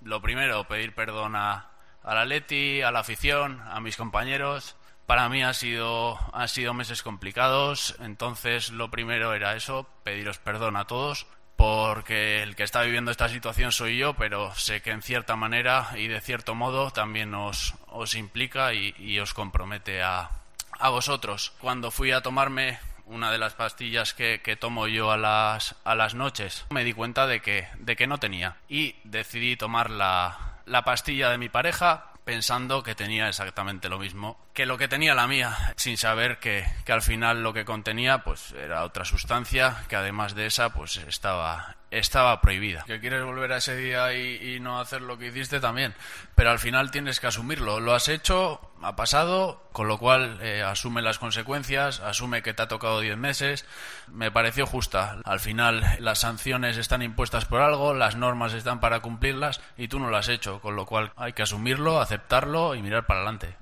Lo primero, pedir perdón al Atleti, a la afición, a mis compañeros. Para mí han sido meses complicados, entonces lo primero era eso, pediros perdón a todos, porque el que está viviendo esta situación soy yo, pero sé que en cierta manera y de cierto modo también os implica y os compromete a vosotros. Cuando fui a tomarme una de las pastillas que tomo yo a las noches, me di cuenta de que no tenía y decidí tomar la pastilla de mi pareja pensando que tenía exactamente lo mismo que lo que tenía la mía, sin saber que al final lo que contenía pues era otra sustancia que además de esa pues estaba prohibida. Que quieres volver a ese día y no hacer lo que hiciste también, pero al final tienes que asumirlo. Lo has hecho, ha pasado, con lo cual asume las consecuencias, asume que te ha tocado 10 meses. Me pareció justa. Al final las sanciones están impuestas por algo, las normas están para cumplirlas y tú no lo has hecho, con lo cual hay que asumirlo, aceptarlo y mirar para adelante.